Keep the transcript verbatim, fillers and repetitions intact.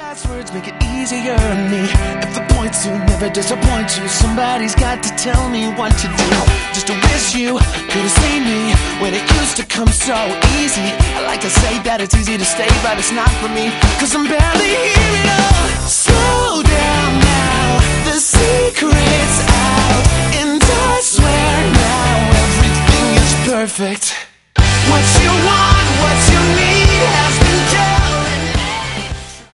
wise words make it easier on me. If the point's to never disappoint you, somebody's got to tell me what to do. Just to wish you could have seen me when it used to come so easy. I like to say that it's easy to stay, but it's not for me, cause I'm barely here at all. Slow down now, the secret's out, and I swear now everything is perfect. What you